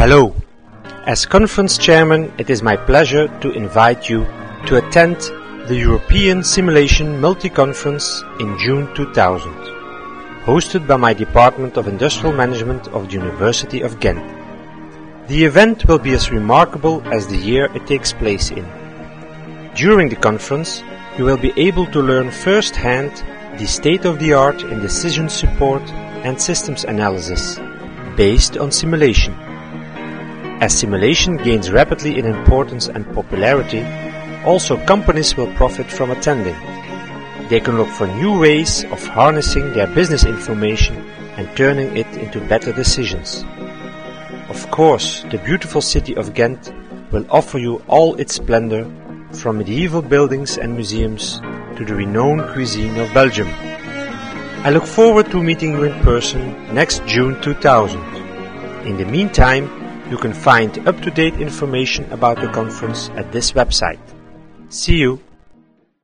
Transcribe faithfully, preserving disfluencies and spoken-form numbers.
Hello. As conference chairman, it is my pleasure to invite you to attend the European Simulation Multi-Conference in June two thousand, hosted by my Department of Industrial Management of the University of Ghent. The event will be as remarkable as the year it takes place in. During the conference, you will be able to learn firsthand the state-of-the-art in decision support and systems analysis, based on simulation. As simulation gains rapidly in importance and popularity, also companies will profit from attending. They can look for new ways of harnessing their business information and turning it into better decisions. Of course, the beautiful city of Ghent will offer you all its splendor, from medieval buildings and museums to the renowned cuisine of Belgium. I look forward to meeting you in person next June two thousand. In the meantime, you can find up-to-date information about the conference at this website. See you!